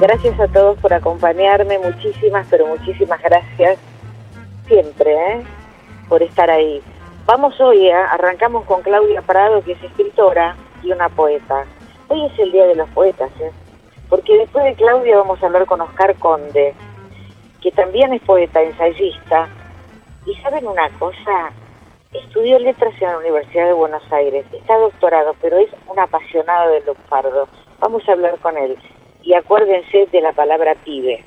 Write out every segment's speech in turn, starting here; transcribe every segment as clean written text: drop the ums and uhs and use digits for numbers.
Gracias a todos por acompañarme, muchísimas, pero muchísimas gracias siempre, por estar ahí. Vamos hoy, arrancamos con Claudia Prado, que es escritora y una poeta. Hoy es el Día de los Poetas, porque después de Claudia vamos a hablar con Oscar Conde, que también es poeta, ensayista. Y ¿saben una cosa? Estudió letras en la Universidad de Buenos Aires, está doctorado, pero es un apasionado del lunfardo. Vamos a hablar con él. Y acuérdense de la palabra pibe.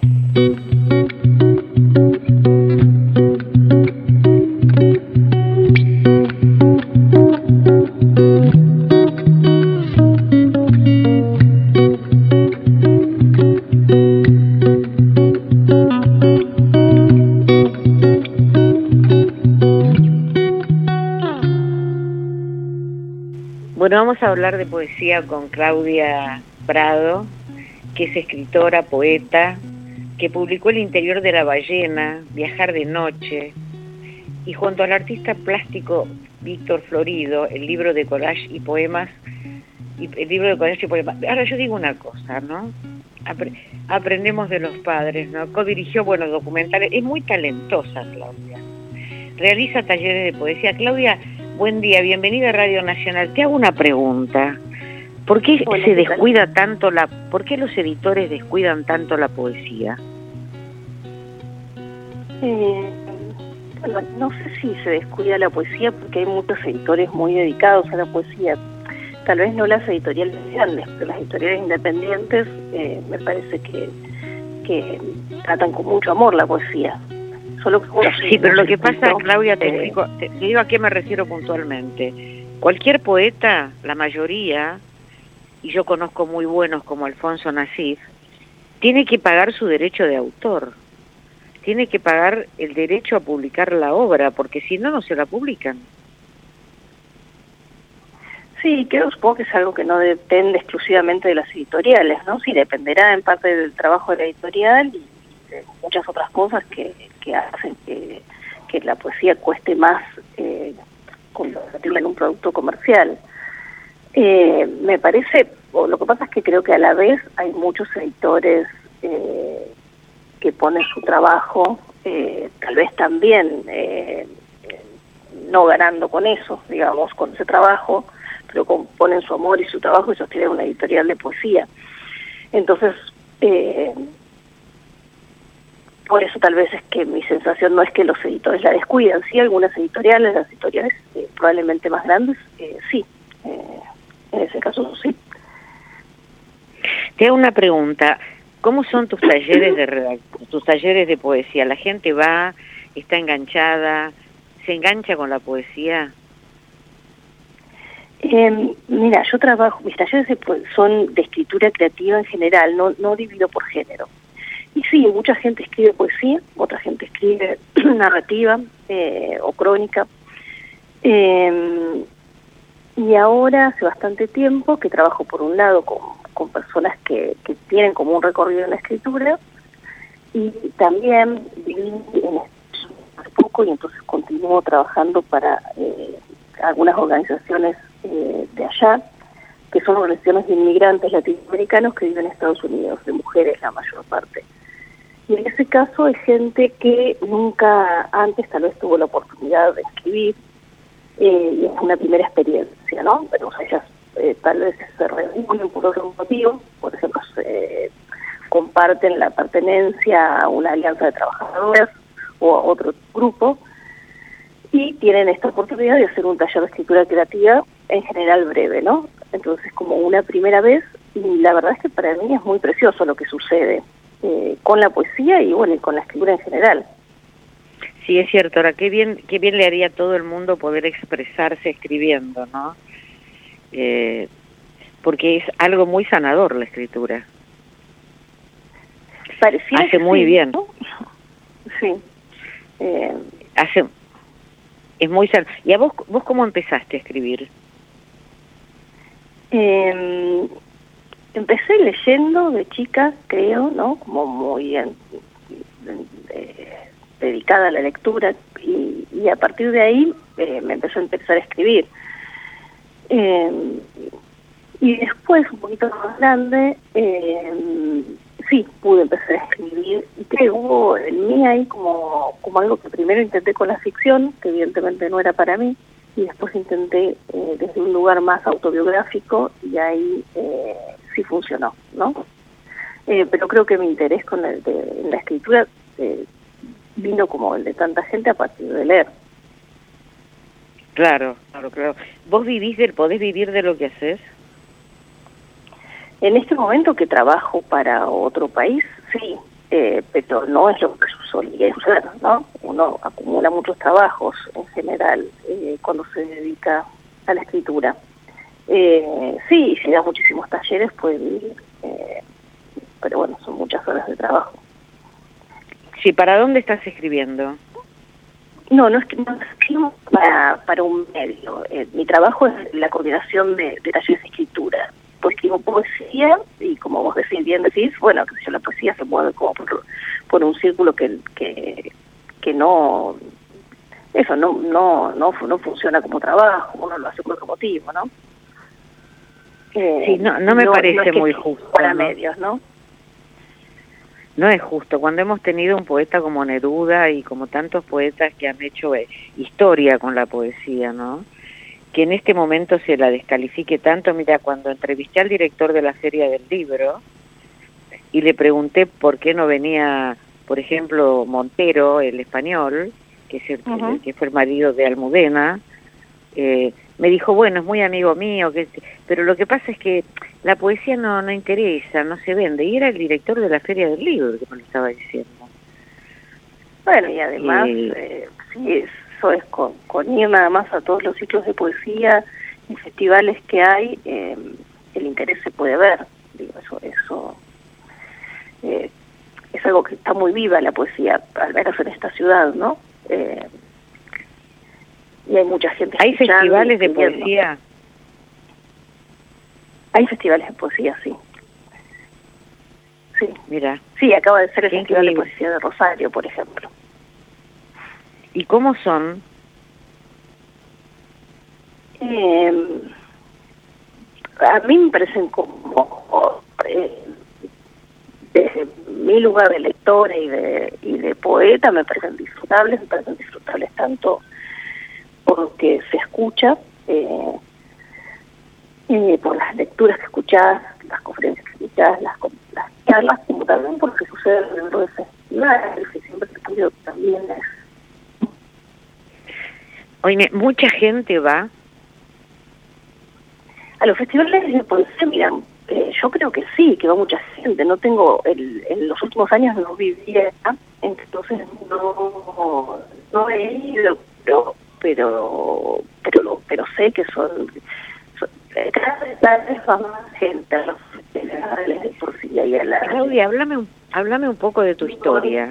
Bueno, vamos a hablar de poesía con Claudia Prado, que es escritora, poeta, que publicó El interior de la ballena, Viajar de noche, y junto al artista plástico Víctor Florido, el libro de collage y poemas, Ahora yo digo una cosa, ¿no? Aprendemos de los padres, ¿no? Codirigió buenos documentales, es muy talentosa Claudia. Realiza talleres de poesía. Claudia, buen día, bienvenida a Radio Nacional. Te hago una pregunta. ¿Por qué se descuida tanto por qué los editores descuidan tanto la poesía? Bueno, no sé si se descuida la poesía porque hay muchos editores muy dedicados a la poesía. Tal vez no las editoriales grandes, pero las editoriales independientes me parece que tratan con mucho amor la poesía. Solo que sí, pero lo que pasa, Claudia, te digo a qué me refiero puntualmente. Cualquier poeta, la mayoría, y yo conozco muy buenos como Alfonso Nasif, tiene que pagar su derecho de autor, tiene que pagar el derecho a publicar la obra, porque si no, no se la publican. Sí, supongo que es algo que no depende exclusivamente de las editoriales, ¿no? Sí, dependerá en parte del trabajo de la editorial y de muchas otras cosas que hacen que la poesía cueste más convertirla en un producto comercial. Me parece, lo que pasa es que creo que a la vez hay muchos editores que ponen su trabajo, tal vez también no ganando con eso, digamos, con ese trabajo, pero ponen su amor y su trabajo y sostienen una editorial de poesía. Entonces, por eso tal vez es que mi sensación no es que los editores la descuidan, sí, algunas editoriales, las editoriales probablemente más grandes, sí. En ese caso, sí. Te hago una pregunta. ¿Cómo son tus talleres tus talleres de poesía? ¿La gente va, está enganchada, se engancha con la poesía? Mira, yo trabajo, mis talleres son de escritura creativa en general, no divido por género. Y sí, mucha gente escribe poesía, otra gente escribe narrativa o crónica. Y ahora hace bastante tiempo que trabajo por un lado con personas que tienen como un recorrido en la escritura y también viví en hace poco y entonces continúo trabajando para algunas organizaciones de allá, que son organizaciones de inmigrantes latinoamericanos que viven en Estados Unidos, de mujeres la mayor parte. Y en ese caso hay gente que nunca antes tal vez tuvo la oportunidad de escribir, y es una primera experiencia, ¿no? Pero ellas tal vez se reúnen por otro motivo, por ejemplo, comparten la pertenencia a una alianza de trabajadoras o a otro grupo, y tienen esta oportunidad de hacer un taller de escritura creativa, en general breve, ¿no? Entonces, como una primera vez, y la verdad es que para mí es muy precioso lo que sucede con la poesía y, bueno, y con la escritura en general. Sí, es cierto. Ahora, qué bien le haría a todo el mundo poder expresarse escribiendo, ¿no? Porque es algo muy sanador la escritura. Pareciera hace muy sí, bien. ¿no? Sí. Es muy sanador. ¿Y a vos cómo empezaste a escribir? Empecé leyendo de chica, creo, ¿no? Como muy dedicada a la lectura y a partir de ahí me empezó a empezar a escribir. Y después, un poquito más grande, sí, pude empezar a escribir, y que hubo en mí ahí como algo que primero intenté con la ficción, que evidentemente no era para mí, y después intenté desde un lugar más autobiográfico, y ahí sí funcionó, ¿no? Pero creo que mi interés en la escritura vino como el de tanta gente a partir de leer. Claro. ¿Vos podés vivir de lo que haces? En este momento que trabajo para otro país, sí, pero no es lo que solía hacer, ¿no? Uno acumula muchos trabajos en general cuando se dedica a la escritura. Sí, si da muchísimos talleres puede vivir, pero bueno, son muchas horas de trabajo. Sí, ¿para dónde estás escribiendo? No escribo para un medio. Mi trabajo es la coordinación de talleres de escritura. Pues escribo poesía y, como vos bien decís, bueno, que yo, la poesía se mueve como por un círculo que no, eso no funciona como trabajo, uno lo hace por otro motivo, ¿no? Sí, no me parece muy justo. Para medios, ¿no? No es justo. Cuando hemos tenido un poeta como Neruda y como tantos poetas que han hecho historia con la poesía, ¿no? Que en este momento se la descalifique tanto. Mira, cuando entrevisté al director de la Feria del Libro y le pregunté por qué no venía, por ejemplo, Montero, el español, que es que fue el marido de Almudena, me dijo, bueno, es muy amigo mío, pero lo que pasa es que la poesía no interesa, no se vende. Y era el director de la Feria del Libro que me lo estaba diciendo. Bueno, y además, sí, eso es con ir nada más a todos los ciclos de poesía y festivales que hay, el interés se puede ver. Digo, eso es algo que está muy viva la poesía, al menos en esta ciudad, ¿no? Y hay mucha gente. ¿Hay festivales de poesía? Hay festivales de poesía, sí. Sí. Mira. Sí, acaba de ser el Festival de Poesía de Rosario, por ejemplo. ¿Y cómo son? A mí me parecen como, desde mi lugar de lectora y de poeta, me parecen disfrutables tanto porque se escucha, por las lecturas que escuchás, las conferencias que escuchás, las charlas, como también porque sucede dentro de festivales, que siempre el estudio también es. Oye, ¿mucha gente va? A los festivales de poesía, mira, yo creo que sí, que va mucha gente. No tengo, en los últimos años no vivía acá, entonces no he ido, pero sé que son cada vez va más gente a los festivales de poesía y a la... Claudia, háblame un poco de tu historia.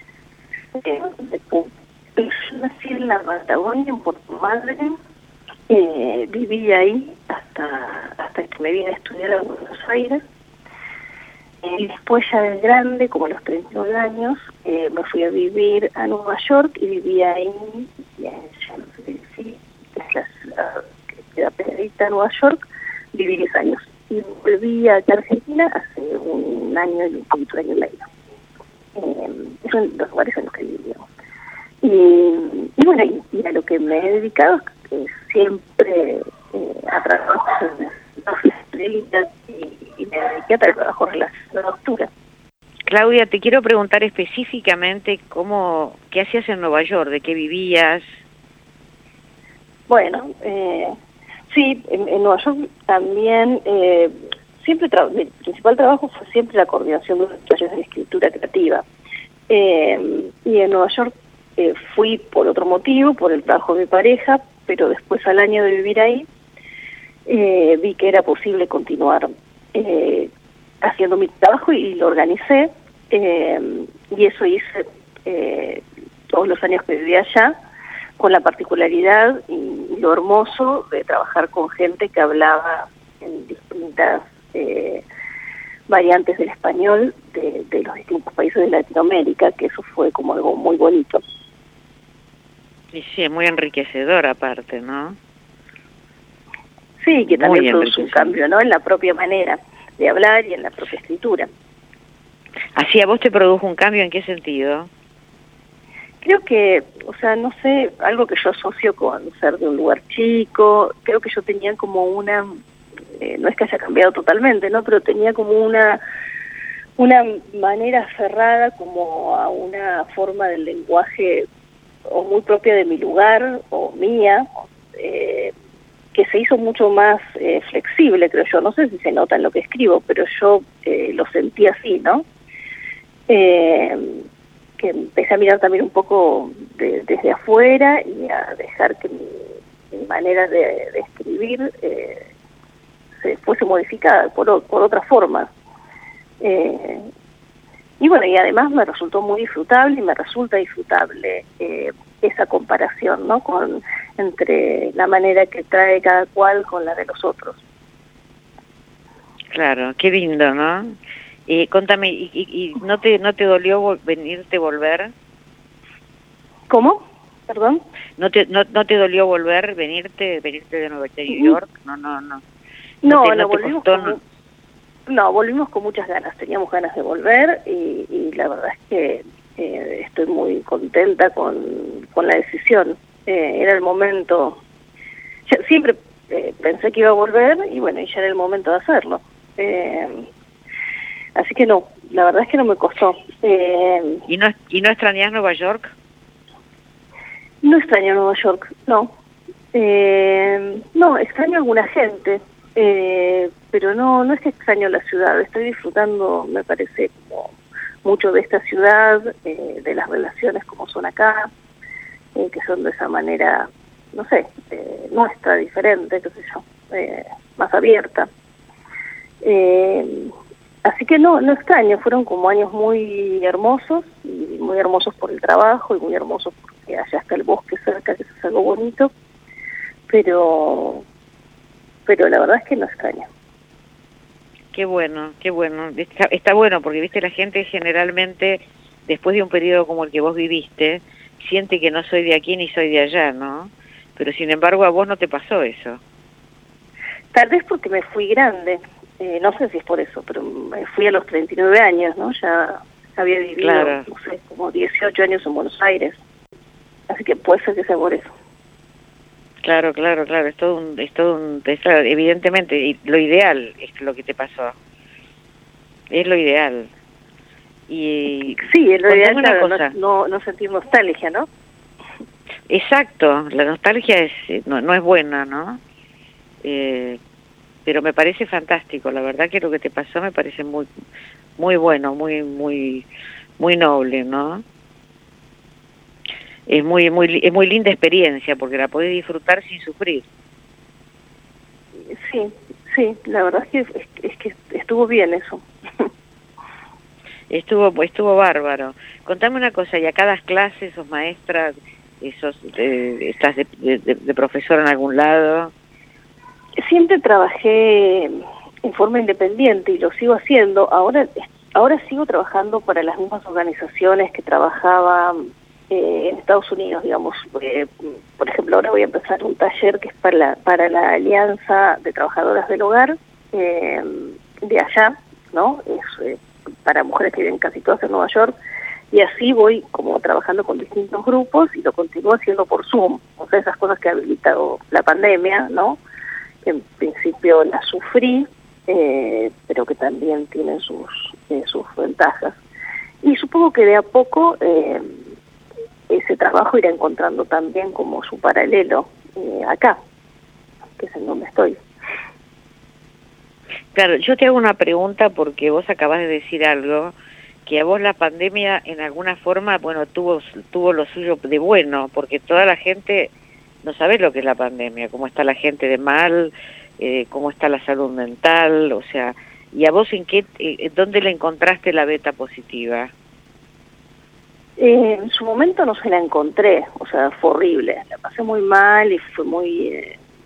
Yo nací en la Patagonia, en Puerto Madryn. Viví ahí hasta que me vine a estudiar a Buenos Aires. Y después, ya de grande, como a los 39 años, me fui a vivir a Nueva York y viví ahí, ya no sé si es la ciudad que queda pegadita a Nueva York, viví 10 años. Y volví a Argentina hace un año y un poquito de año y medio. Son los lugares en los que viví. Y bueno, y a lo que me he dedicado es siempre a trabajos en y me dediqué a trabajos relacionados a la lectura. Claudia, te quiero preguntar específicamente qué hacías en Nueva York, de qué vivías. Bueno, sí, en Nueva York también, siempre mi principal trabajo fue siempre la coordinación de los talleres de escritura creativa. Y en Nueva York fui por otro motivo, por el trabajo de mi pareja, pero después, al año de vivir ahí, vi que era posible continuar haciendo mi trabajo y lo organicé, y eso hice todos los años que viví allá, con la particularidad y lo hermoso de trabajar con gente que hablaba en distintas variantes del español de los distintos países de Latinoamérica, que eso fue como algo muy bonito. Y sí, muy enriquecedor aparte, ¿no? Sí, que también produce un cambio, ¿no? En la propia manera de hablar y en la propia escritura. ¿Así a vos te produjo un cambio en qué sentido? Creo que, o sea, no sé, algo que yo asocio con ser de un lugar chico, creo que yo tenía como una, no es que haya cambiado totalmente, ¿no? Pero tenía como una manera cerrada como a una forma del lenguaje o muy propia de mi lugar o mía, que se hizo mucho más flexible, creo yo. No sé si se nota en lo que escribo, pero yo lo sentí así, ¿no? Que empecé a mirar también un poco desde afuera y a dejar que mi manera de escribir se fuese modificada por otras formas. Y bueno, y además me resultó muy disfrutable y me resulta disfrutable esa comparación, ¿no? Entre la manera que trae cada cual con la de los otros. Claro, qué lindo, ¿no? Contame, ¿y no te dolió volver? ¿Cómo? ¿Perdón? ¿No te dolió venirte de Nueva York? No. No, volvimos con muchas ganas, teníamos ganas de volver y la verdad es que estoy muy contenta con la decisión. Era el momento, siempre pensé que iba a volver y bueno, y ya era el momento de hacerlo. Así que no, la verdad es que no me costó. ¿Y no extrañás Nueva York? No extraño Nueva York, no. No, extraño a alguna gente. Pero no es que extraño la ciudad, estoy disfrutando, me parece, como mucho de esta ciudad, de las relaciones como son acá, que son de esa manera, no sé, nuestra, diferente, qué sé yo, más abierta. Así que no extraño, fueron como años muy hermosos, y muy hermosos por el trabajo, y muy hermosos porque allá está el bosque cerca, que eso es algo bonito, pero la verdad es que no extraño. Qué bueno. Está bueno porque, viste, la gente generalmente, después de un periodo como el que vos viviste, siente que no soy de aquí ni soy de allá, ¿no? Pero sin embargo a vos no te pasó eso. Tal vez porque me fui grande, no sé si es por eso, pero me fui a los 39 años, ¿no? Ya había vivido, claro, no sé, como 18 años en Buenos Aires. Así que puede ser que sea por eso. Claro, evidentemente, y lo ideal es lo que te pasó. Es lo ideal. Y sí, es lo ideal, claro, no sentir nostalgia, ¿no? Exacto, la nostalgia no es buena, ¿no? Pero me parece fantástico, la verdad que lo que te pasó me parece muy bueno, muy noble, ¿no? Es muy linda experiencia porque la podés disfrutar sin sufrir. Sí, la verdad es que estuvo bien eso. Estuvo bárbaro. Contame una cosa, ¿y acá das clases, sos maestra, estás de profesora en algún lado? Siempre trabajé en forma independiente y lo sigo haciendo. Ahora sigo trabajando para las mismas organizaciones que trabajaba en Estados Unidos, digamos. Por ejemplo, ahora voy a empezar un taller que es para la Alianza de Trabajadoras del Hogar de allá, ¿no? Es para mujeres que viven casi todas en Nueva York, y así voy como trabajando con distintos grupos y lo continúo haciendo por Zoom. O sea, esas cosas que ha habilitado la pandemia, ¿no? Que en principio las sufrí, pero que también tienen sus ventajas. Y supongo que de a poco ese trabajo irá encontrando también como su paralelo acá, que es en donde estoy. Claro, yo te hago una pregunta porque vos acabas de decir algo, que a vos la pandemia en alguna forma, bueno, tuvo lo suyo de bueno, porque toda la gente no sabe lo que es la pandemia, cómo está la gente de mal, cómo está la salud mental, o sea, ¿y a vos dónde le encontraste la beta positiva? En su momento no se la encontré, o sea, fue horrible, la pasé muy mal y fue muy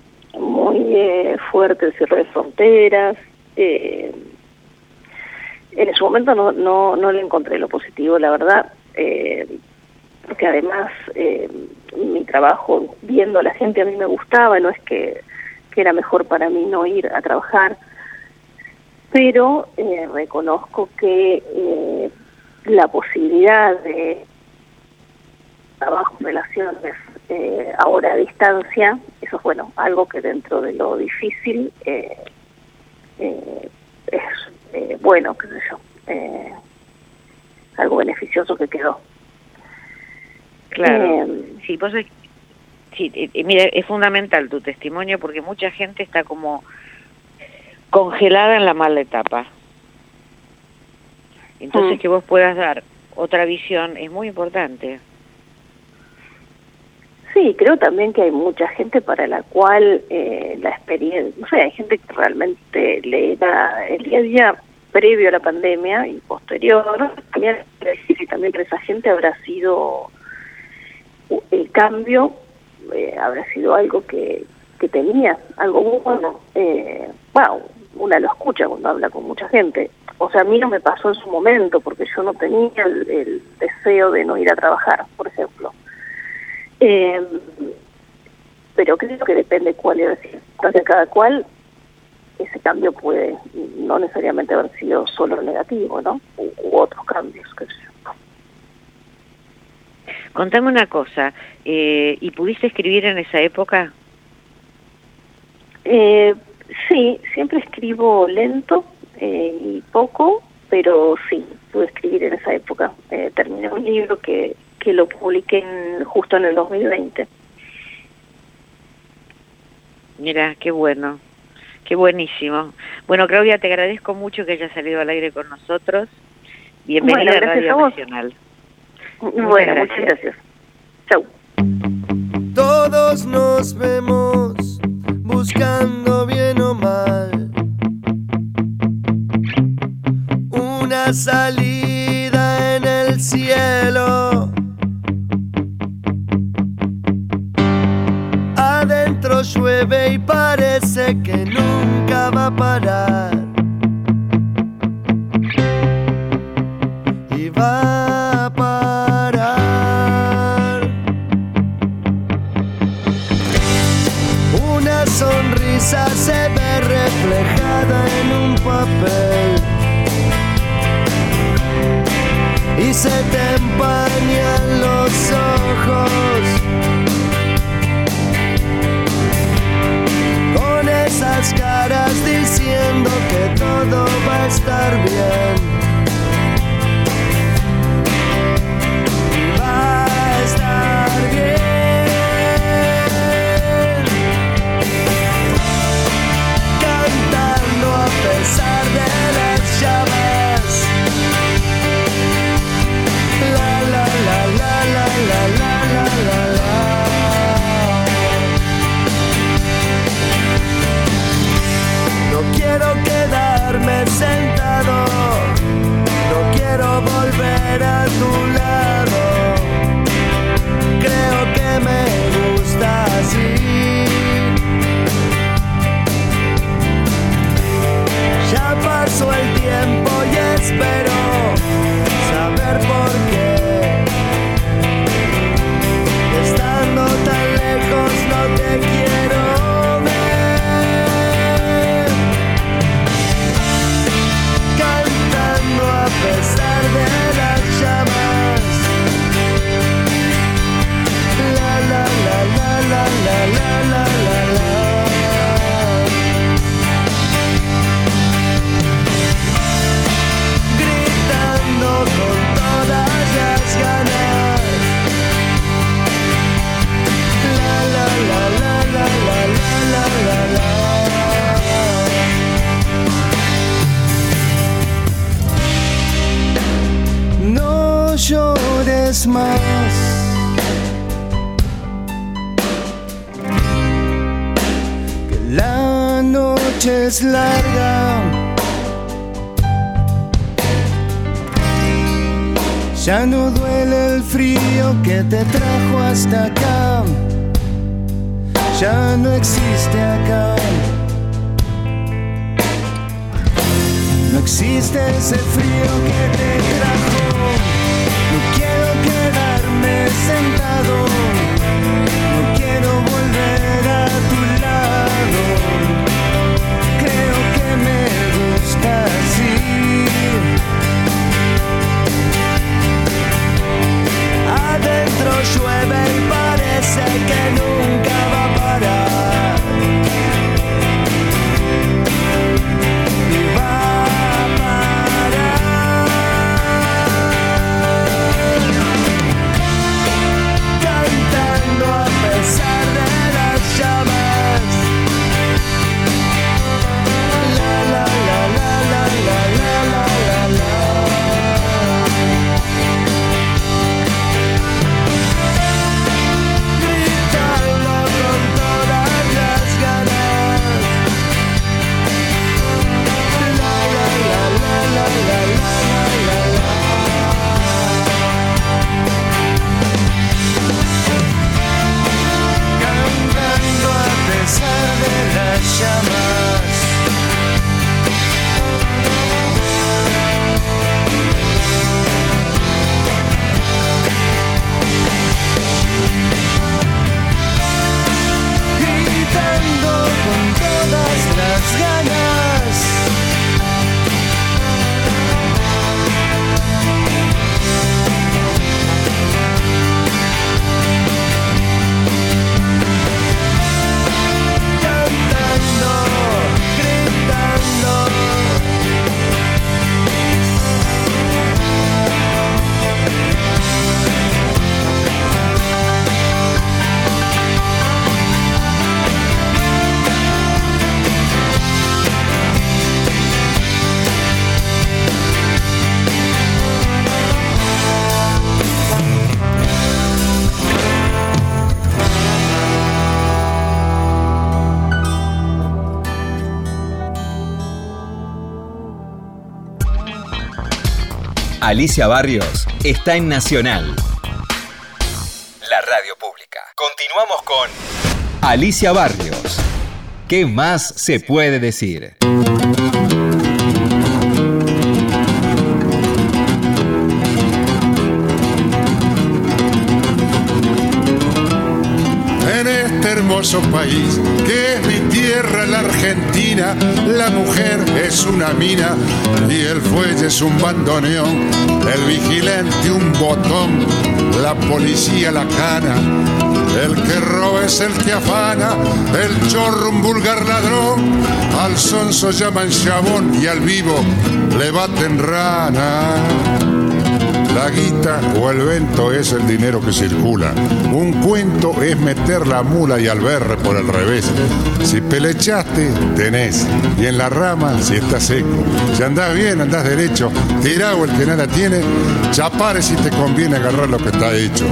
fuerte el cierre de fronteras. En su momento no le encontré lo positivo, la verdad, porque además mi trabajo viendo a la gente a mí me gustaba, no es que era mejor para mí no ir a trabajar, pero reconozco que la posibilidad de trabajo, relaciones ahora a distancia, eso es algo que dentro de lo difícil es bueno, qué sé yo, algo beneficioso que quedó. Claro, sí, mira, es fundamental tu testimonio porque mucha gente está como congelada en la mala etapa. Entonces que vos puedas dar otra visión es muy importante. Sí, creo también que hay mucha gente para la cual la experiencia, no sé, hay gente que realmente le da el día a día previo a la pandemia y posterior, también para esa gente habrá sido el cambio, habrá sido algo que tenía, algo bueno. Una lo escucha cuando habla con mucha gente. O sea, a mí no me pasó en su momento porque yo no tenía el deseo de no ir a trabajar, por ejemplo. Pero creo que depende cuál es de cada cual. Ese cambio puede no necesariamente haber sido solo negativo, ¿no? U otros cambios, qué sé yo. Contame una cosa, ¿y pudiste escribir en esa época? Sí, siempre escribo lento y poco, pero sí, pude escribir en esa época. Terminé un libro que lo publiqué justo en el 2020. Mira, qué bueno, qué buenísimo. Bueno, Claudia, te agradezco mucho que hayas salido al aire con nosotros. Bienvenida a Radio Nacional. Muchas gracias. Chau. Todos nos vemos buscando bien o mal una salida en el cielo. Adentro llueve y parece que nunca va a parar. Y va a parar. Una sonrisa se ve reflejada en un papel y se te empañan los ojos con esas caras diciendo que todo va a estar bien. Va a estar bien. Cantando a pesar de las llamas. La la la la la la la la la la. No quiero quedarme sentado, no quiero volver a tu lado. Creo que me gusta así. Ya pasó el tiempo y espero saber por qué. Estando tan lejos no te quiero ver. Cantando a pesar de las llamas. La la la la la la la la la la. Gritando con todas las ganas. La la la la la la la la la. No llores más. Que la noche es larga. Ya no duele el frío que te trajo hasta acá. Ya no existe acá. No existe ese frío que te trajo. No quiero quedarme sentado. No quiero volver a tu lado. Creo que me gusta Alicia Barrios está en Nacional, la radio pública. Continuamos con Alicia Barrios. ¿Qué más se puede decir? En este hermoso país que es mi tierra, la Argentina, la mujer es una mina y el fuelle es un bandoneón, el vigilante un botón, la policía la cana, el que roba es el que afana, el chorro un vulgar ladrón, al sonso llaman chabón y al vivo le baten rana. La guita o el vento es el dinero que circula. Un cuento es meter la mula y al berre por el revés. Si pelechaste, tenés. Y en la rama, si estás seco. Si andás bien, andás derecho. Tirado el que nada tiene. Chapare si te conviene agarrar lo que está hecho.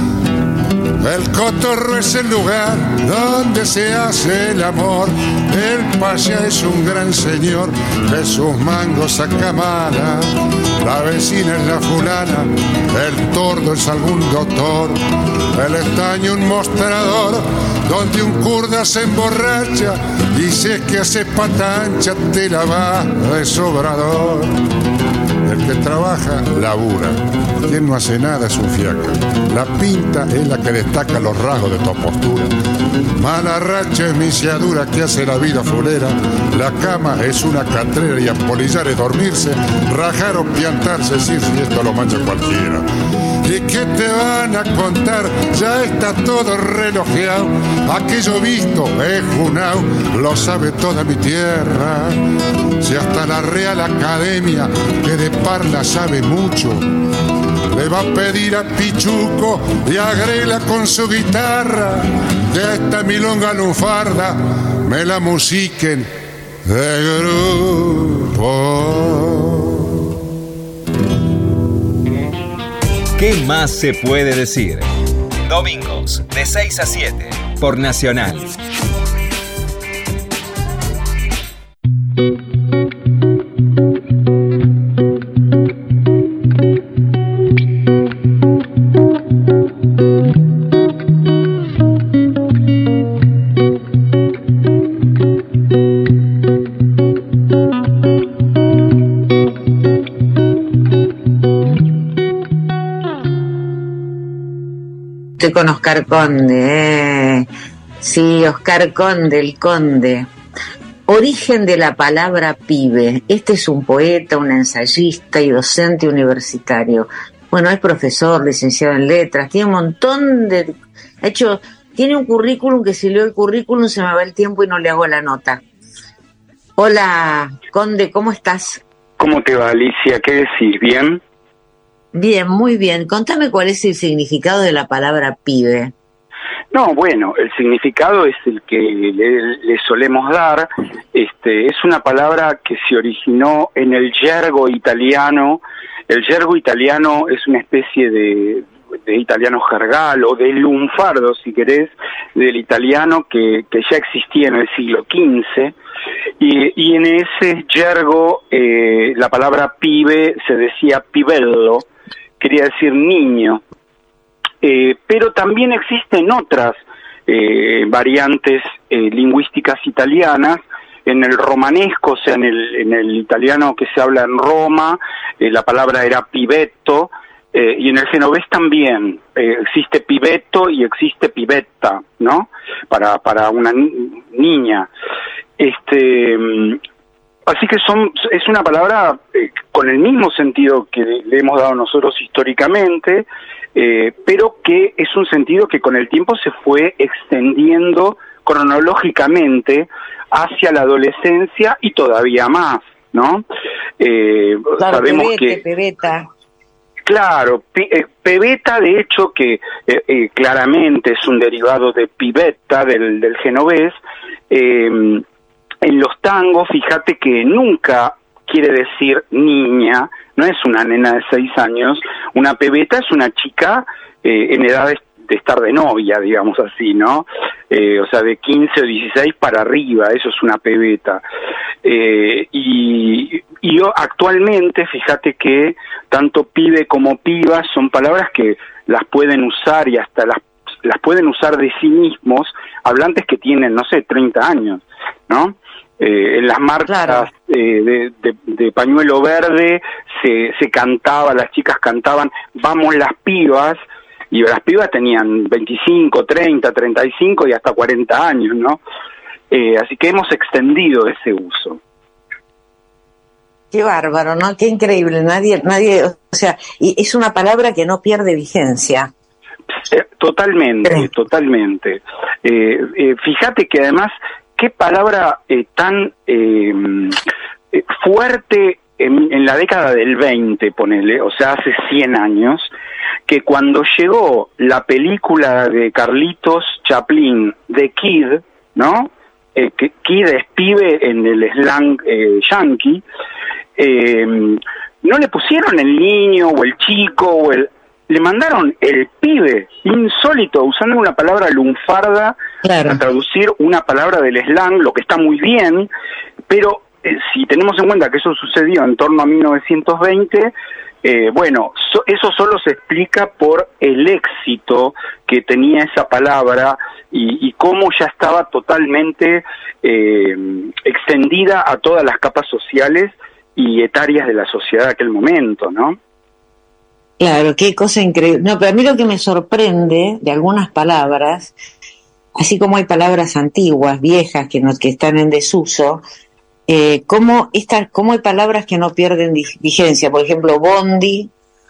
El cotorro es el lugar donde se hace el amor. El paya es un gran señor, de sus mangos saca mala. La vecina es la fulana, el tordo es algún doctor. El estaño un mostrador, donde un kurda se emborracha. Y si es que hace pata ancha, te la vas de sobrador. El que trabaja, labura. Quien no hace nada es un fiaca. La pinta es la que destaca los rasgos de tu postura. Mala racha es misiadura que hace la vida fulera. La cama es una catrera y apolillar es dormirse. Rajar o piantarse, decir si esto lo mancha cualquiera. ¿Y qué te van a contar? Ya está todo relojeado. Aquello visto es junao, lo sabe toda mi tierra. Si hasta la Real Academia, que de parla sabe mucho, le va a pedir a Pichuco y a Grela con su guitarra que a esta milonga lunfarda me la musiquen de grupo. ¿Qué más se puede decir? Domingos de 6 a 7 por Nacional. Con Oscar Conde, sí, Oscar Conde, el Conde. Origen de la palabra pibe. Este es un poeta, un ensayista y docente universitario. Bueno, es profesor, licenciado en letras, tiene un montón de... tiene un currículum que si leo el currículum se me va el tiempo y no le hago la nota. Hola, Conde, ¿cómo estás? ¿Cómo te va, Alicia? ¿Qué decís? ¿Bien? Bien, muy bien. Contame cuál es el significado de la palabra pibe. No, bueno, el significado es el que le solemos dar. Es una palabra que se originó en el yergo italiano. El yergo italiano es una especie de italiano jergal o de lunfardo, si querés, del italiano que ya existía en el siglo XV. Y en ese yergo la palabra pibe se decía pibello, quería decir niño, pero también existen otras variantes lingüísticas italianas. En el romanesco, o sea, en el italiano que se habla en Roma, la palabra era pibetto, y en el genovés también existe pibetto y existe pibetta, ¿no? Para una niña. Así que es una palabra con el mismo sentido que le hemos dado nosotros históricamente, pero que es un sentido que con el tiempo se fue extendiendo cronológicamente hacia la adolescencia y todavía más, ¿no? Claro, sabemos pebeta. Claro, pebeta, de hecho, que claramente es un derivado de pibetta, del genovés. En los tangos, fíjate que nunca quiere decir niña, no es una nena de 6 años, una pebeta es una chica en edad de estar de novia, digamos así, ¿no? O sea, de 15 o 16 para arriba, eso es una pebeta. Y y actualmente, fíjate que tanto pibe como piba son palabras que las pueden usar y hasta las pueden usar de sí mismos hablantes que tienen, no sé, 30 años, ¿no? En las marchas, claro, de pañuelo verde se cantaba, las chicas cantaban "Vamos las pibas", y las pibas tenían 25, 30, 35 y hasta 40 años, ¿no? Así que hemos extendido ese uso. Qué bárbaro, ¿no? Qué increíble. Nadie, o sea, y es una palabra que no pierde vigencia. Totalmente. Fíjate que además, qué palabra tan fuerte en la década del 20, ponele, o sea, hace 100 años, que cuando llegó la película de Carlitos Chaplin, The Kid, ¿no? Que Kid es pibe en el slang yankee, no le pusieron el niño o el chico le mandaron el pibe, insólito, usando una palabra lunfarda, claro, para traducir una palabra del slang, lo que está muy bien, pero si tenemos en cuenta que eso sucedió en torno a 1920, bueno, eso solo se explica por el éxito que tenía esa palabra y cómo ya estaba totalmente extendida a todas las capas sociales y etarias de la sociedad de aquel momento, ¿no? Claro, qué cosa increíble. No, pero a mí lo que me sorprende de algunas palabras, así como hay palabras antiguas, viejas, que están en desuso, cómo hay palabras que no pierden vigencia. Por ejemplo, bondi,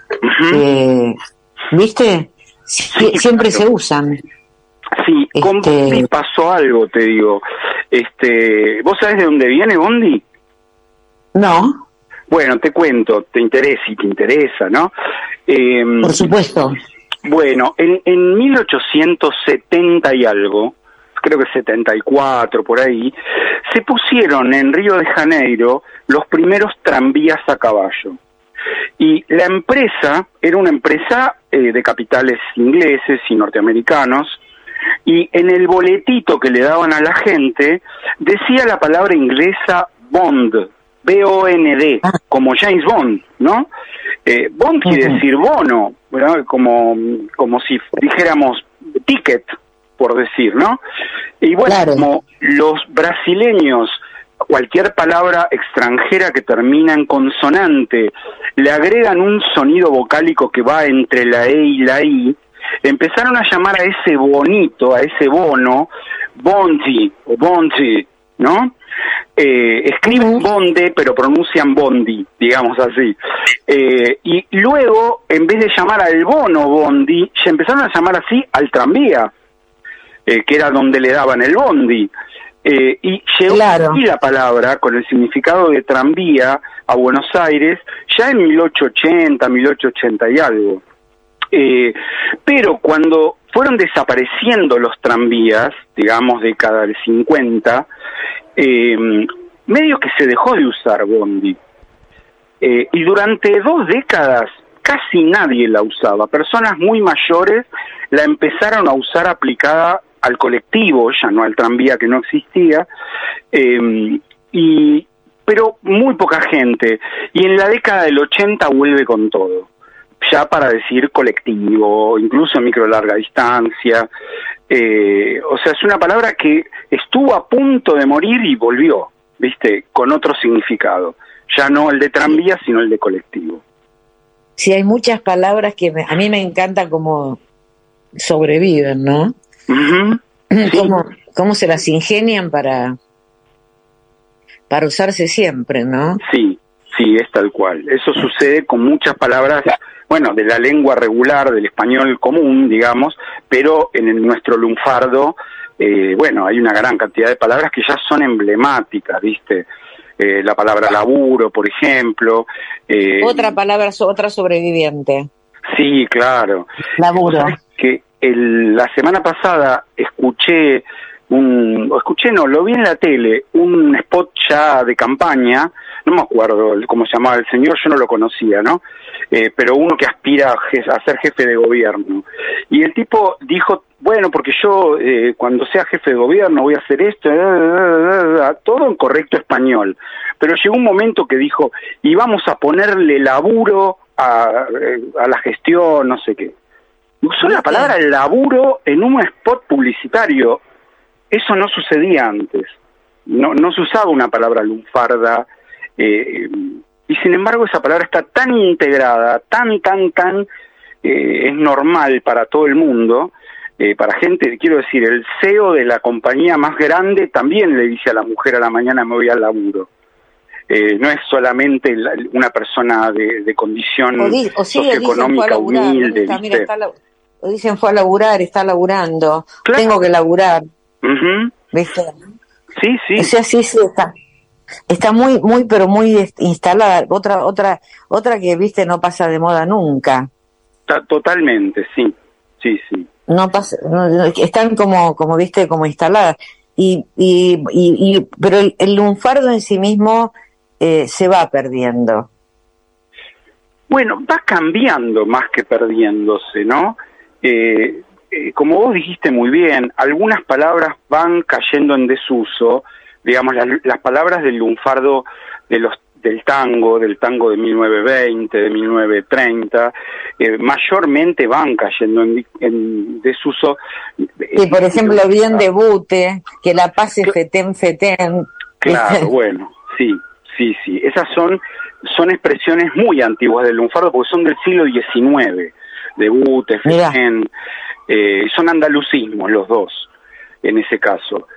¿viste? Siempre se usan. Sí, con Bondi pasó algo, te digo. ¿Vos sabés de dónde viene Bondi? No. Bueno, te cuento, te interesa, ¿no? Por supuesto. Bueno, en 1870 y algo, creo que 74, por ahí, se pusieron en Río de Janeiro los primeros tranvías a caballo. Y la empresa era una empresa de capitales ingleses y norteamericanos, y en el boletito que le daban a la gente decía la palabra inglesa Bond, B-O-N-D, como James Bond, ¿no? Bond quiere decir bono, ¿verdad? Como si dijéramos ticket, por decir, ¿no? Y bueno, claro, como los brasileños, cualquier palabra extranjera que termina en consonante, le agregan un sonido vocálico que va entre la E y la I, empezaron a llamar a ese bonito, a ese bono, Bondi o Bondi, ¿no? Escriben bonde, pero pronuncian bondi, digamos así. Y luego, en vez de llamar al bono bondi, ya empezaron a llamar así al tranvía, que era donde le daban el bondi. Y llegó aquí la palabra, con el significado de tranvía, a Buenos Aires, ya en 1880, 1880 y algo. Pero cuando fueron desapareciendo los tranvías, digamos década del 50, medio que se dejó de usar bondi. Y durante 2 décadas casi nadie la usaba. Personas muy mayores la empezaron a usar aplicada al colectivo, ya no al tranvía que no existía, pero muy poca gente. Y en la década del 80 vuelve con todo, ya para decir colectivo, incluso micro larga distancia. O sea, es una palabra que estuvo a punto de morir y volvió, ¿viste? Con otro significado. Ya no el de tranvía, sino el de colectivo. Sí, hay muchas palabras que a mí me encanta cómo sobreviven, ¿no? Uh-huh. Sí. Cómo se las ingenian para usarse siempre, ¿no? Sí, es tal cual. Eso sucede con muchas palabras, bueno, de la lengua regular, del español común, digamos, pero en nuestro lunfardo, bueno, hay una gran cantidad de palabras que ya son emblemáticas, ¿viste? La palabra laburo, por ejemplo. Otra palabra, otra sobreviviente. Sí, claro. Laburo. Que la semana pasada lo vi en la tele, un spot ya de campaña, no me acuerdo cómo se llamaba el señor, yo no lo conocía, ¿no? Pero uno que aspira a ser jefe de gobierno. Y el tipo dijo, bueno, porque yo cuando sea jefe de gobierno voy a hacer esto, todo en correcto español. pero llegó un momento que dijo, y vamos a ponerle laburo a la gestión, no sé qué. Usó la palabra laburo en un spot publicitario. Eso no sucedía antes. No se usaba una palabra lunfarda, y sin embargo esa palabra está tan integrada, tan es normal para todo el mundo, para gente, quiero decir, el CEO de la compañía más grande también le dice a la mujer a la mañana me voy al laburo. No es solamente una persona de condición socioeconómica humilde. O dicen fue a laburar, está laburando, claro. Tengo que laburar. Uh-huh. ¿Viste? Sí. O sea, sí está muy muy instalada. Otra que, viste, no pasa de moda nunca. Totalmente, sí. No pasa, están como viste, como instaladas. Pero el lunfardo en sí mismo se va perdiendo. Bueno, va cambiando más que perdiéndose, ¿no? Como vos dijiste muy bien, algunas palabras van cayendo en desuso, digamos, las palabras del lunfardo del tango de 1920, de 1930, mayormente van cayendo en desuso. Sí, por ejemplo, bien debute, que la paz es fetén. Claro, bueno, sí. Esas son expresiones muy antiguas del lunfardo porque son del siglo XIX. Debute, fetén, son andalucismos los dos, en ese caso.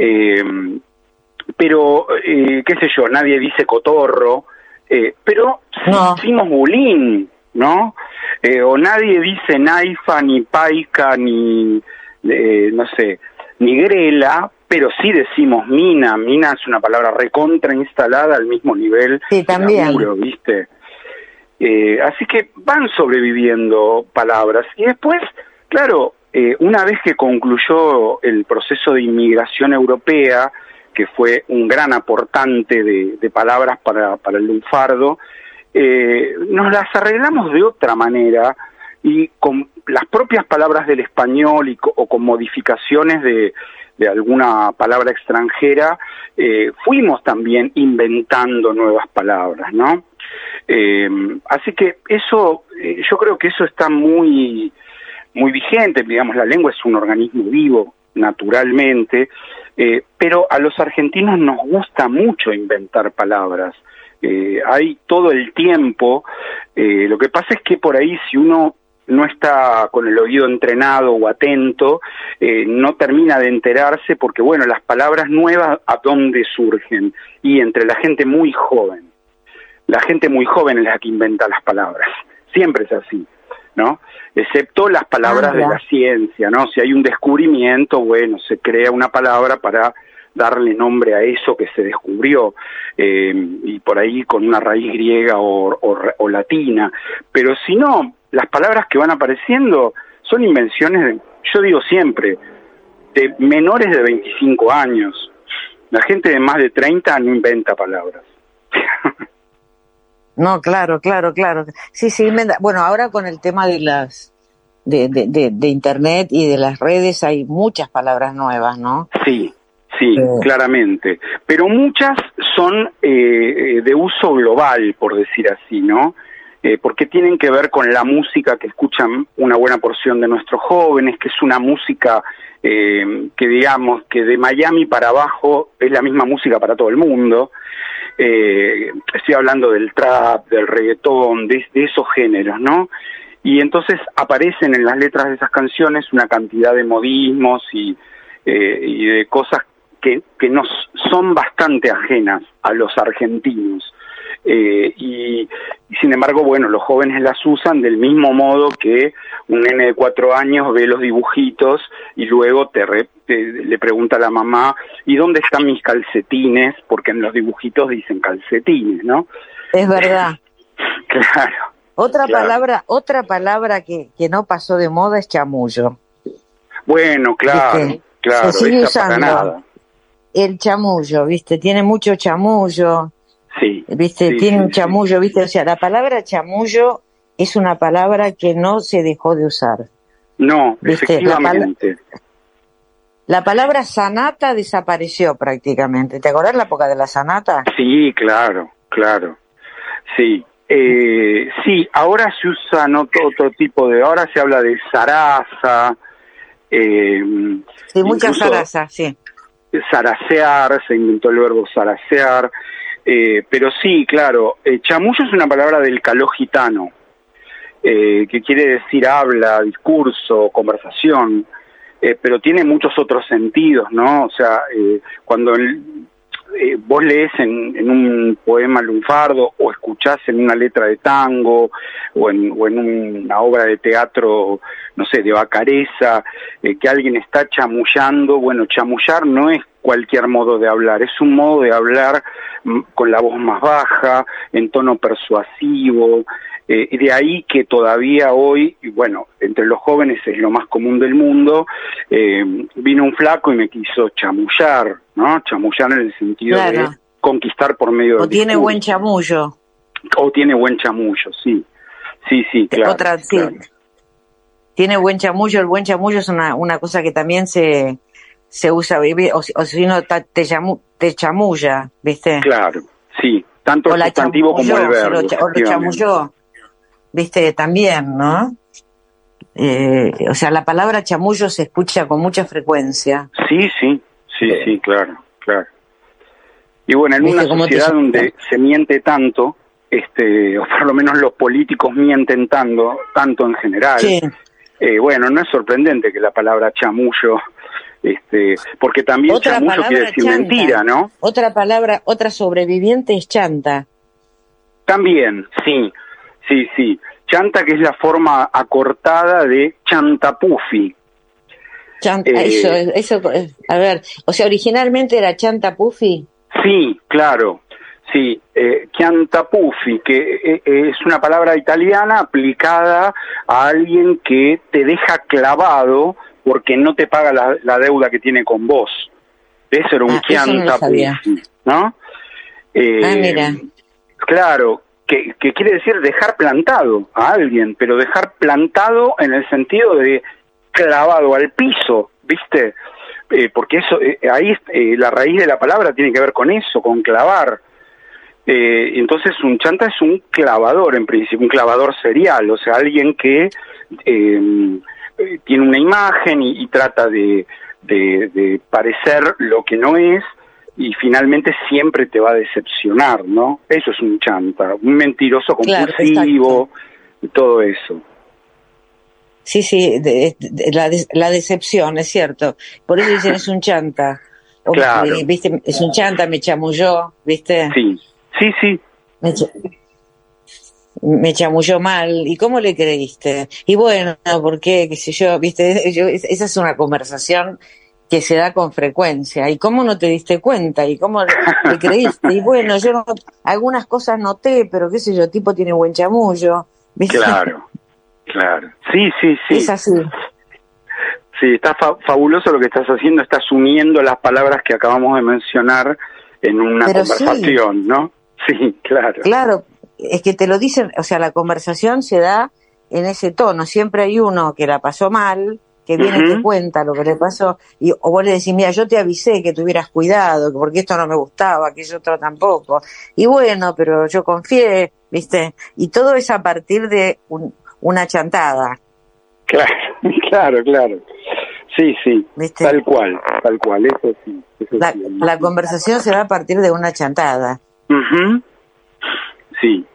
Pero, qué sé yo, nadie dice cotorro, pero decimos bulín, ¿no? O nadie dice naifa, ni paica, ni, no sé, ni grela, pero sí decimos mina. Mina es una palabra recontra instalada al mismo nivel sí, también. De laburo, ¿viste? Así que van sobreviviendo palabras. Y después, claro, una vez que concluyó el proceso de inmigración europea, que fue un gran aportante de palabras para el lunfardo, nos las arreglamos de otra manera y con las propias palabras del español o con modificaciones de alguna palabra extranjera, fuimos también inventando nuevas palabras, ¿no? Así que eso, yo creo que eso está muy vigente. Digamos, la lengua es un organismo vivo, naturalmente, pero a los argentinos nos gusta mucho inventar palabras. Hay todo el tiempo, lo que pasa es que por ahí si uno no está con el oído entrenado o atento, no termina de enterarse porque, bueno, las palabras nuevas, ¿a dónde surgen? Y entre la gente muy joven. La gente muy joven es la que inventa las palabras. Siempre es así, ¿no? Excepto las palabras de la ciencia, ¿no? Si hay un descubrimiento, bueno, se crea una palabra para darle nombre a eso que se descubrió, y por ahí con una raíz griega o latina. Pero si no, las palabras que van apareciendo son invenciones, yo digo siempre, de menores de 25 años. La gente de más de 30 no inventa palabras. No, claro. Sí, bueno, ahora con el tema de las de internet y de las redes hay muchas palabras nuevas, ¿no? Sí, claramente. Pero muchas son de uso global, por decir así, ¿no? Porque tienen que ver con la música que escuchan una buena porción de nuestros jóvenes, que es una música que digamos que de Miami para abajo es la misma música para todo el mundo. Estoy hablando del trap, del reggaetón, de esos géneros, ¿no? Y entonces aparecen en las letras de esas canciones una cantidad de modismos y de cosas que nos son bastante ajenas a los argentinos. Y sin embargo, bueno, los jóvenes las usan del mismo modo que un nene de 4 años ve los dibujitos y luego le pregunta a la mamá, ¿y dónde están mis calcetines? Porque en los dibujitos dicen calcetines, ¿no? Es verdad. Claro. Otra palabra que no pasó de moda es chamullo. Bueno, claro, se sigue usando para nada. El chamullo, ¿viste? Tiene mucho chamullo. Sí. ¿Viste? Tiene un chamullo, ¿viste? O sea, la palabra chamullo es una palabra que no se dejó de usar. No, ¿viste? efectivamente. La palabra sanata desapareció prácticamente. ¿Te acordás la época de la sanata? Sí, claro. Sí. Sí, ahora se usa otro tipo de... Ahora se habla de zaraza. Sí, mucha zaraza, sí. Zaracear, se inventó el verbo zaracear. Pero sí, claro, chamullo es una palabra del caló gitano, que quiere decir habla, discurso, conversación. Pero tiene muchos otros sentidos, ¿no? O sea, cuando vos lees en un poema lunfardo o escuchás en una letra de tango o en una obra de teatro, no sé, de Vacareza, que alguien está chamullando, bueno, chamullar no es cualquier modo de hablar, es un modo de hablar con la voz más baja, en tono persuasivo. Y de ahí que todavía hoy, bueno, entre los jóvenes es lo más común del mundo, vino un flaco y me quiso chamullar, ¿no? Chamullar en el sentido de conquistar por medio del tiene discurso. Buen chamullo. O tiene buen chamullo, sí. Sí, claro. Sí. Tiene buen chamullo. El buen chamullo es una cosa que también se usa, o si no te chamulla, ¿viste? Claro, sí. Tanto el sustantivo como el verbo. O lo chamulló. Viste, también, ¿no? O sea, la palabra chamullo se escucha con mucha frecuencia. Sí, claro. Y bueno, en una sociedad donde se miente tanto, o por lo menos los políticos mienten tanto en general, bueno, no es sorprendente que la palabra chamullo, porque también chamullo quiere decir chanta. Mentira, ¿no? Otra sobreviviente es chanta. También, sí. Chanta, que es la forma acortada de chantapufi. Eso, a ver, o sea, originalmente era chantapufi. Sí, claro, sí, chantapufi, que es una palabra italiana aplicada a alguien que te deja clavado porque no te paga la deuda que tiene con vos. Eso era un chantapufi, ¿no? Mira. Claro. Que quiere decir dejar plantado a alguien, pero dejar plantado en el sentido de clavado al piso, ¿viste? Porque eso ahí la raíz de la palabra tiene que ver con eso, con clavar. Entonces un chanta es un clavador, en principio, un clavador serial, o sea, alguien que tiene una imagen y trata de parecer lo que no es, y finalmente siempre te va a decepcionar, ¿no? Eso es un chanta, un mentiroso compulsivo, y todo eso. Sí, la decepción, es cierto. Por eso dicen es un chanta. Claro. ¿Viste? Es un chanta, me chamulló, ¿viste? Sí. Me chamulló mal. ¿Y cómo le creíste? Y bueno, ¿por qué? ¿Qué sé yo? ¿Viste? Esa es una conversación que se da con frecuencia. ¿Y cómo no te diste cuenta? ¿Y cómo le creíste? Y bueno, yo algunas cosas noté, pero qué sé yo, tipo tiene buen chamullo. ¿Viste? Claro. Sí. Es así. Sí, está fabuloso lo que estás haciendo, estás uniendo las palabras que acabamos de mencionar en una conversación, ¿no? Sí, claro. Claro, es que te lo dicen, o sea, la conversación se da en ese tono, siempre hay uno que la pasó mal, que viene y te cuenta lo que le pasó, o vos le decís, mira, yo te avisé que tuvieras cuidado, porque esto no me gustaba, que eso otro tampoco, y bueno, pero yo confié, ¿viste? Y todo es a partir de una chantada. Claro. Sí, ¿viste? Tal cual, eso sí. La conversación se da a partir de una chantada. Sí.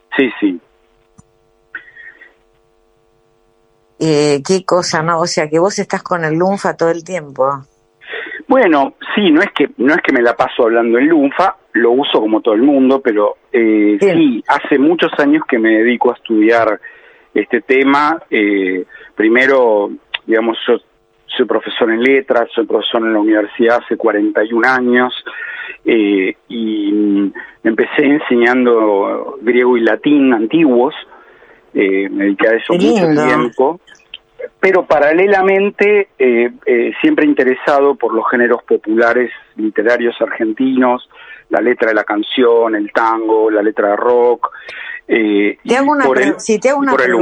Qué cosa, ¿no? O sea, que vos estás con el lunfa todo el tiempo. Bueno, sí, no es que me la paso hablando en lunfa, lo uso como todo el mundo, pero sí, hace muchos años que me dedico a estudiar este tema. Primero, digamos, yo soy profesor en letras, soy profesor en la universidad hace 41 años, y empecé enseñando griego y latín antiguos, me dediqué a eso mucho tiempo, pero paralelamente siempre interesado por los géneros populares literarios argentinos, la letra de la canción, el tango, la letra de rock. Te hago una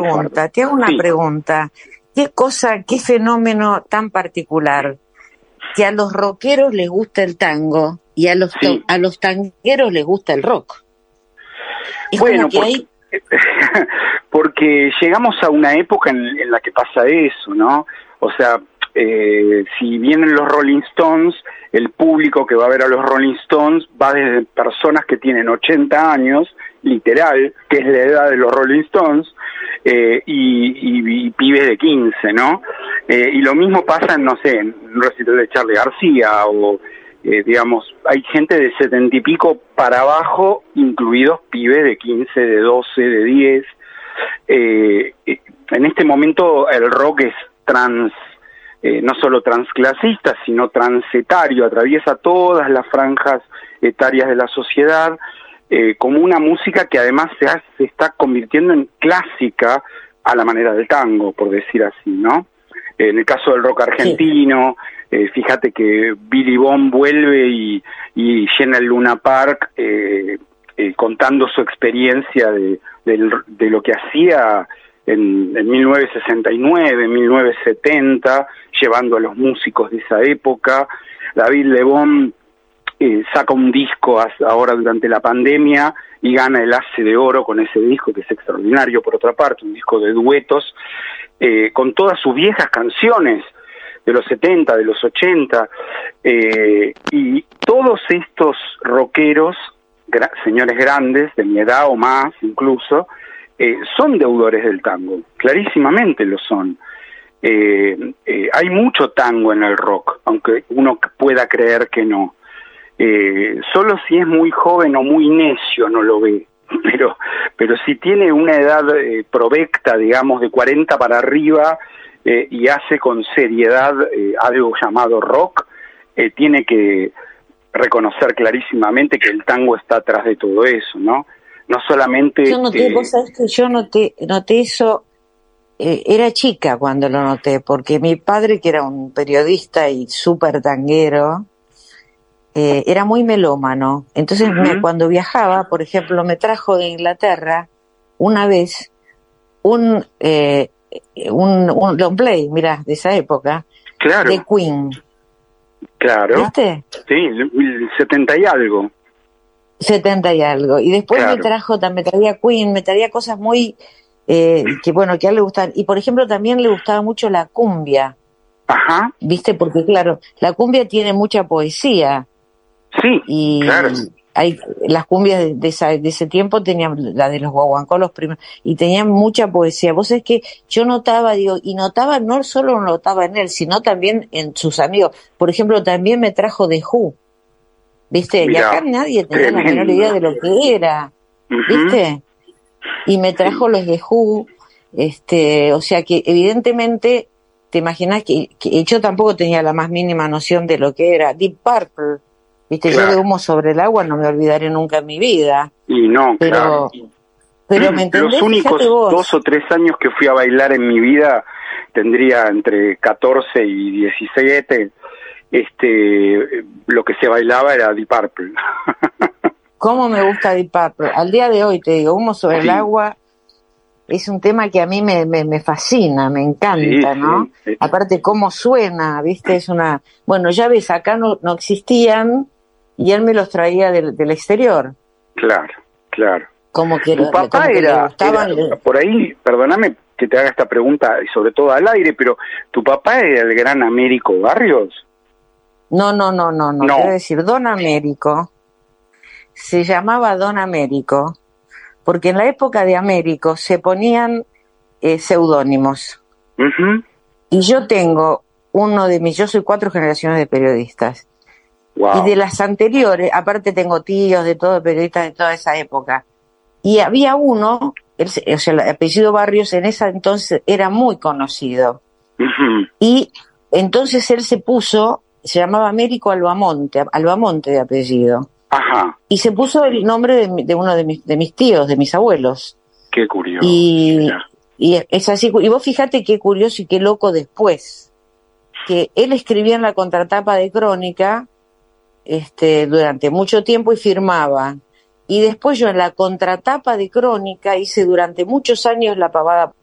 pregunta. ¿Qué fenómeno tan particular que a los rockeros les gusta el tango y a los tangueros les gusta el rock. Es bueno, como que porque llegamos a una época en la que pasa eso, ¿no? O sea, si vienen los Rolling Stones, el público que va a ver a los Rolling Stones va desde personas que tienen 80 años, literal, que es la edad de los Rolling Stones, y pibes de 15, ¿no? Y lo mismo pasa, no sé, en un recital de Charly García, o digamos, hay gente de 70 y pico para abajo, incluidos pibes de 15, de 12, de 10. En este momento el rock es no solo transclasista, sino transetario, atraviesa todas las franjas etarias de la sociedad, como una música que además se está convirtiendo en clásica a la manera del tango, por decir así, ¿no? En el caso del rock argentino, fíjate que Billy Bond vuelve y llena el Luna Park contando su experiencia de lo que hacía en 1969, 1970, llevando a los músicos de esa época. David Lebón saca un disco ahora durante la pandemia y gana el Hace de Oro con ese disco, que es extraordinario por otra parte, un disco de duetos, con todas sus viejas canciones de los 70, de los 80, y todos estos rockeros, señores grandes, de mi edad o más incluso, son deudores del tango, clarísimamente lo son. Hay mucho tango en el rock, aunque uno pueda creer que no. Solo si es muy joven o muy necio no lo ve, pero si tiene una edad provecta, digamos, de 40 para arriba, y hace con seriedad algo llamado rock, tiene que reconocer clarísimamente que el tango está atrás de todo eso, ¿no? No solamente... Yo noté, vos sabés que yo noté eso, era chica cuando lo noté, porque mi padre, que era un periodista y súper tanguero, era muy melómano. Entonces, cuando viajaba, por ejemplo, me trajo de Inglaterra una vez un long play, mirá, de esa época, claro, de Queen. Claro. ¿Viste? Sí, 70 y algo. 70 y algo. Y después claro, me traía Queen, me traía cosas muy, que bueno, que a él le gustaban. Y por ejemplo, también le gustaba mucho la cumbia. Ajá. ¿Viste? Porque claro, la cumbia tiene mucha poesía. Sí, y claro. Las cumbias de ese tiempo tenían, la de los guaguancó, los primeros, y tenían mucha poesía. Vos sabés que yo notaba, no solo notaba en él, sino también en sus amigos. Por ejemplo, también me trajo The Who, ¿viste? Mirá, y acá nadie tenía la menor idea de lo que era, ¿viste? Y me trajo los The Who, o sea que evidentemente, te imaginás que yo tampoco tenía la más mínima noción de lo que era Deep Purple. Viste, claro. Yo de Humo sobre el agua no me olvidaré nunca en mi vida. Y no, pero, claro. Pero ¿me entendés? Los únicos 2 o 3 años que fui a bailar en mi vida, tendría entre 14 y 17, lo que se bailaba era Deep Purple. ¿Cómo me gusta Deep Purple? Al día de hoy, te digo, Humo sobre el agua es un tema que a mí me fascina, me encanta, ¿no? Sí. Aparte, cómo suena, ¿viste? Es una... Bueno, ya ves, acá no existían... Y él me los traía del exterior. Claro, claro. Como que tu papá era por ahí, perdóname que te haga esta pregunta, y sobre todo al aire, pero ¿tu papá era el gran Américo Barrios? No. Quiero decir, Don Américo se llamaba Don Américo porque en la época de Américo se ponían seudónimos. Y yo tengo yo soy 4 generaciones de periodistas. Wow. Y de las anteriores, aparte tengo tíos de todos periodistas de toda esa época. Y había uno, el apellido Barrios en esa entonces era muy conocido. Y entonces él se llamaba Américo Albamonte de apellido. Ajá. Y se puso el nombre de uno de mis tíos, de mis abuelos. Qué curioso. Y es así, y vos fíjate qué curioso y qué loco después, que él escribía en la contratapa de Crónica, durante mucho tiempo y firmaba. Y después yo en la contratapa de Crónica hice durante muchos años la pavada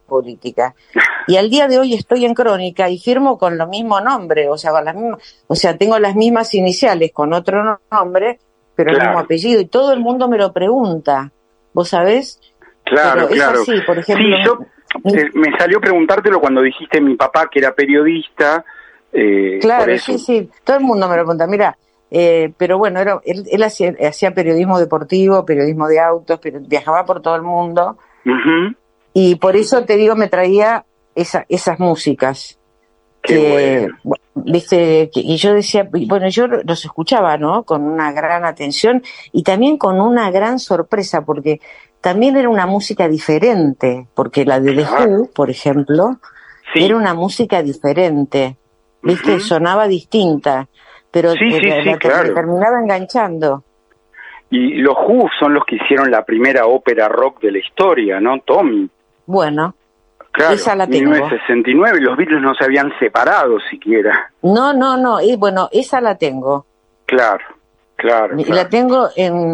política. Y al día de hoy estoy en Crónica y firmo con lo mismo nombre, o sea, tengo las mismas iniciales con otro nombre, pero el mismo apellido, y todo el mundo me lo pregunta, ¿vos sabés? Claro, pero claro. Es así, por ejemplo, sí, me salió preguntártelo cuando dijiste mi papá que era periodista. Claro, por eso. sí, todo el mundo me lo pregunta, mira, pero bueno, él hacía periodismo deportivo, periodismo de autos, pero viajaba por todo el mundo, y por eso te digo, me traía esas músicas. Qué bueno. Viste, y yo decía, bueno, yo los escuchaba, ¿no? Con una gran atención y también con una gran sorpresa, porque también era una música diferente, porque la de The Who, por ejemplo, era una música diferente, ¿viste? Sonaba distinta, pero me terminaba enganchando. Y los Who son los que hicieron la primera ópera rock de la historia, ¿no? Tommy. Bueno, claro, esa la tengo. 1969, los Beatles no se habían separado siquiera. No, bueno, esa la tengo. Claro. Y la tengo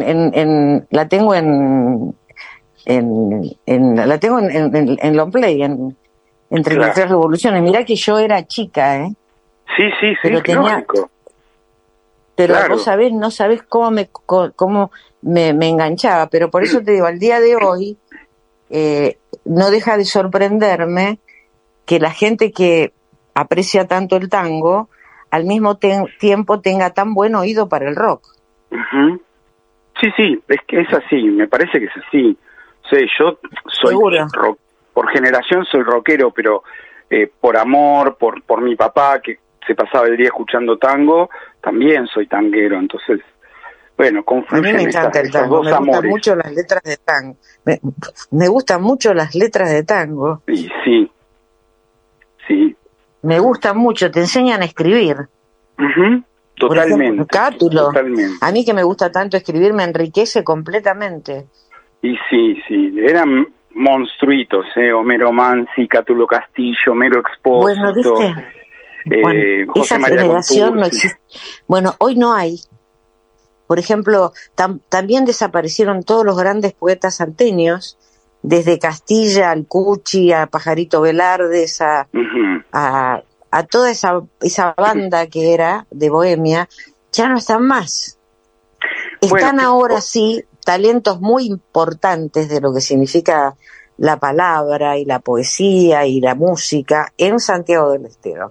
en long play, en 33 revoluciones. Mirá que yo era chica, ¿eh? Sí, pero lógico. Pero vos sabés, no sabés cómo me enganchaba, pero por eso te digo, al día de hoy no deja de sorprenderme que la gente que aprecia tanto el tango al mismo tiempo tenga tan buen oído para el rock. Sí, es que es así, me parece que es así. Sí, yo soy rock, por generación soy rockero, pero por amor, por mi papá que se pasaba el día escuchando tango, también soy tanguero, entonces, bueno, confluyen. A mí me encanta el tango, me gustan mucho las letras de tango, me gustan mucho las letras de tango. Sí. Me gustan mucho, te enseñan a escribir. Totalmente. Por ejemplo, Cátulo. Totalmente. A mí que me gusta tanto escribir me enriquece completamente. Y sí, eran monstruitos, Homero Mansi, Cátulo Castillo, Homero Expósito. Bueno, ¿viste? José esa María generación Contursi. no existe. Bueno, hoy no hay. Por ejemplo, también desaparecieron todos los grandes poetas salteños, desde Castilla, al Cuchi, a Pajarito Velardes, a toda esa banda que era de Bohemia, ya no están más. Están ahora sí talentos muy importantes de lo que significa la palabra y la poesía y la música en Santiago del Estero.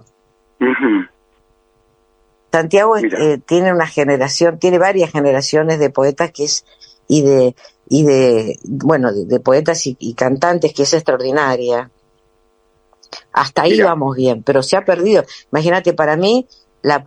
Santiago tiene una generación, tiene varias generaciones de poetas de poetas y cantantes que es extraordinaria. Hasta ahí vamos bien, pero se ha perdido. Imagínate, para mí la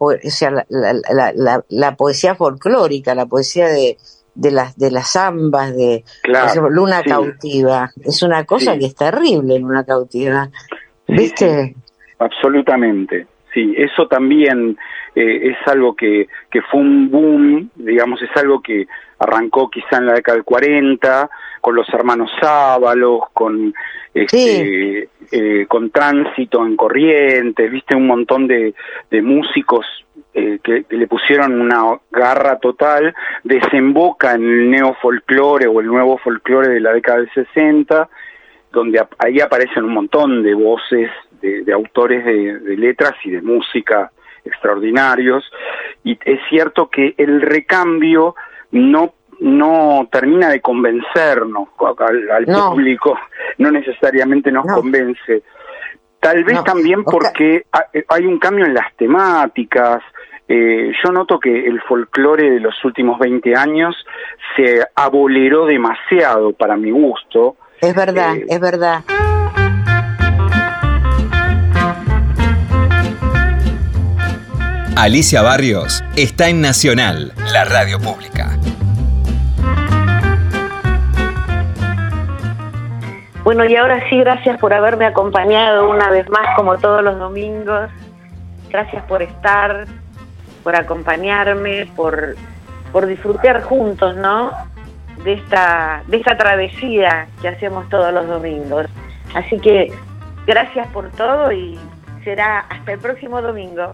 poesía folclórica, la poesía de las zambas, por ejemplo, Luna Cautiva, es una cosa que es terrible, Luna Cautiva, ¿viste? Sí, absolutamente. Sí, eso también es algo que fue un boom, digamos, es algo que arrancó quizá en la década del 40, con los hermanos Sábalos, con Tránsito en Corrientes, viste, un montón de músicos que le pusieron una garra total, desemboca en el neofolclore o el nuevo folclore de la década del 60, donde ahí aparecen un montón de voces de autores de letras y de música extraordinarios, y es cierto que el recambio no termina de convencernos al público, no necesariamente nos convence. Tal vez también porque hay un cambio en las temáticas. Yo noto que el folclore de los últimos 20 años se aboleró demasiado para mi gusto. Es verdad, es verdad. Alicia Barrios está en Nacional, la radio pública. Bueno, y ahora sí, gracias por haberme acompañado una vez más, como todos los domingos. Gracias por estar, por acompañarme, por disfrutar juntos, ¿no? De esta travesía que hacemos todos los domingos. Así que gracias por todo y será hasta el próximo domingo.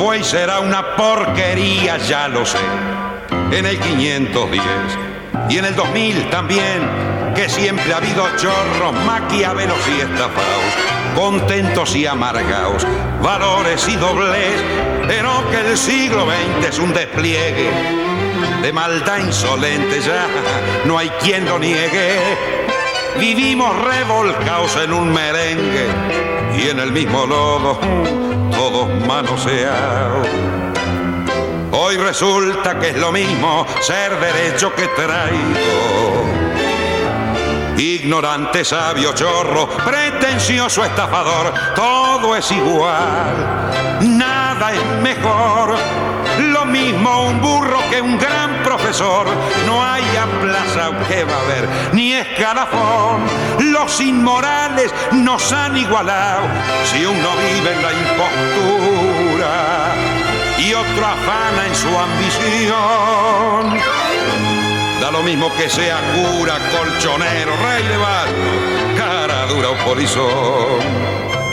Pues será una porquería, ya lo sé. En el 510 y en el 2000 también, que siempre ha habido chorros, maquiavelos y estafados, contentos y amargados, valores y doblez, pero que el siglo XX es un despliegue de maldad insolente, ya no hay quien lo niegue. Vivimos revolcados en un merengue y en el mismo lodo, todos manoseados. Hoy resulta que es lo mismo ser derecho que traidor. Ignorante, sabio, chorro, pretencioso, estafador, todo es igual, nada es mejor. Lo mismo un burro que un gran profesor, no hay plaza que va a haber, ni escalafón. Los inmorales nos han igualado, si uno vive en la impostura y otro afana en su ambición. Da lo mismo que sea cura, colchonero, rey de barco, cara dura o polizón.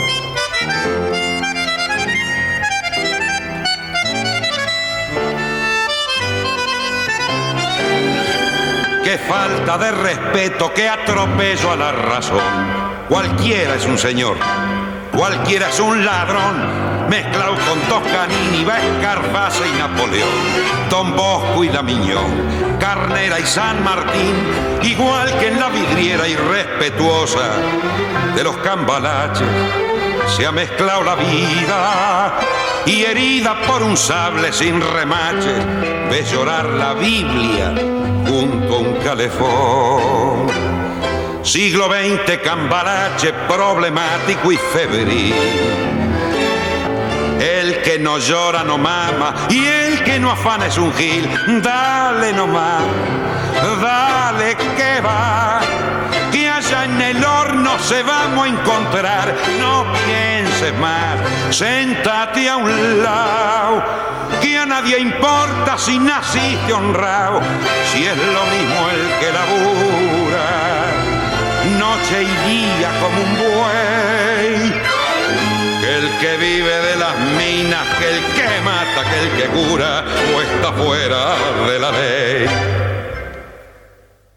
Qué falta de respeto, qué atropello a la razón. Cualquiera es un señor, cualquiera es un ladrón, mezclado con Toscanini, Escarface y Napoleón, Don Bosco y Damiñón, Carnera y San Martín, igual que en la vidriera irrespetuosa de los cambalaches, se ha mezclado la vida y herida por un sable sin remaches, ves llorar la Biblia junto a un calefón. Siglo XX, cambalache problemático y febril. El que no llora no mama y el que no afana es un gil. Dale nomás, dale que va, que allá en el horno se vamos a encontrar. No pienses más, séntate a un lado, que a nadie importa si naciste honrado, si es lo mismo el que labura noche y día como un buey, que el que vive de las minas, que el que mata, que el que cura o está fuera de la ley.